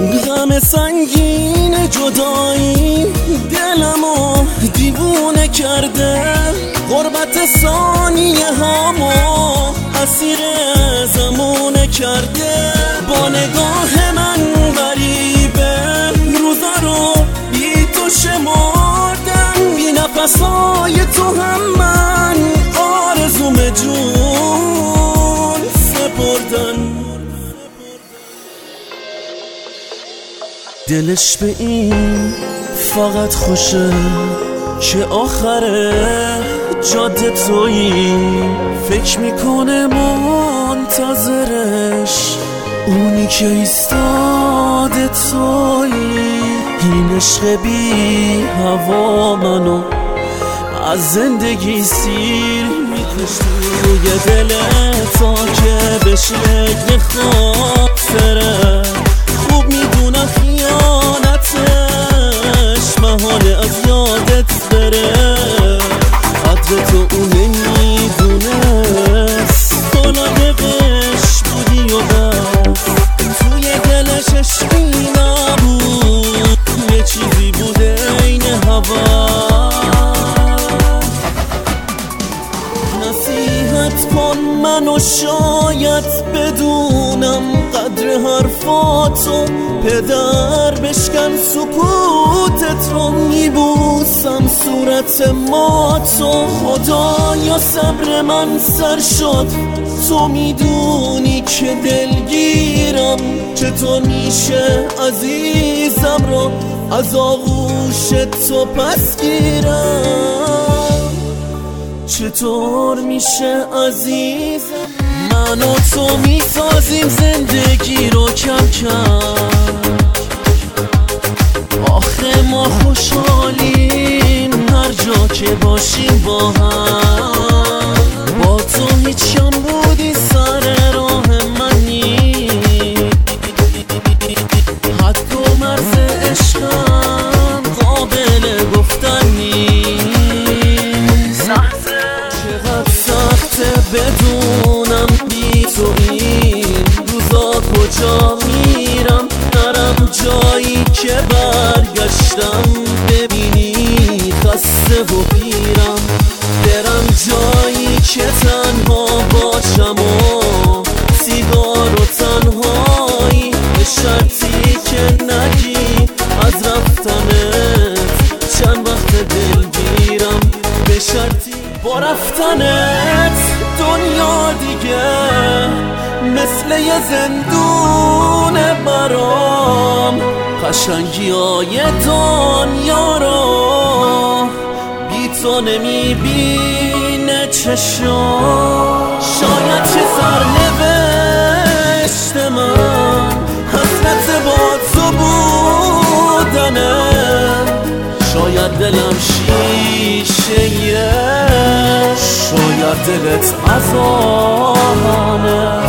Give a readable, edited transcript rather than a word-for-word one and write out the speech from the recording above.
غم سنگین جدایی دلمو دیوونه کرده، غربت ثانیه هامو اسیر زمونه کرده. با نگاه من غریبه روزا رو بی تو شمردم، بی نفسای تو هم من آرزوم جون سپردن. دلش به این فقط خوشه که آخره جاده تویی، فکر میکنه منتظرش اونی که ایستاده تویی. این عشق بی هوا منو از زندگی سیر میکش توی دل تا که به شکل خاطره. خوب میدونم خیانتش محاله از یادت بره، قدر تو اون نمیدونست، تو لایقش بودی و بس. توی دلش عشقی نبود، یه چیزی بوده این هوا. نصیحت کن منو شاید بدونم قدر حرفاتو، پدر بشکن سکوتت رو میبوسم صورت ماتو. خدایا صبر من سر شد، تو میدونی که دلگیرم، چطور میشه عزیزم رو از آغوش تو پس گیرم، چطور میشه عزیزم. من و تو میسازیم زندگی رو کم کم، آخه ما خوشحالیم هر جا که باشیم با هم. با تو هیچم بودی سر راه منی، حد و مرز عشقم قابل گفتن نیست. چقدر سخته بدونم بی تو این روزا کجا میرم، نرم جایی که برگشتم ببینی خسته و پیرم، برم جایی که تنها باشم و سیگار و تنهایی، به شرطی که نگی از رفتنت چند وقت دلگیرم، به شرطی با رفتنت دنیا دیگه مثل یه زندون برام. قشنگی های دنیا رو بی تو نمیبینه چشم، شاید چه سرنوشت من حسرت با تو بودنه، شاید دلم شیشه، شاید دلت عذابانه.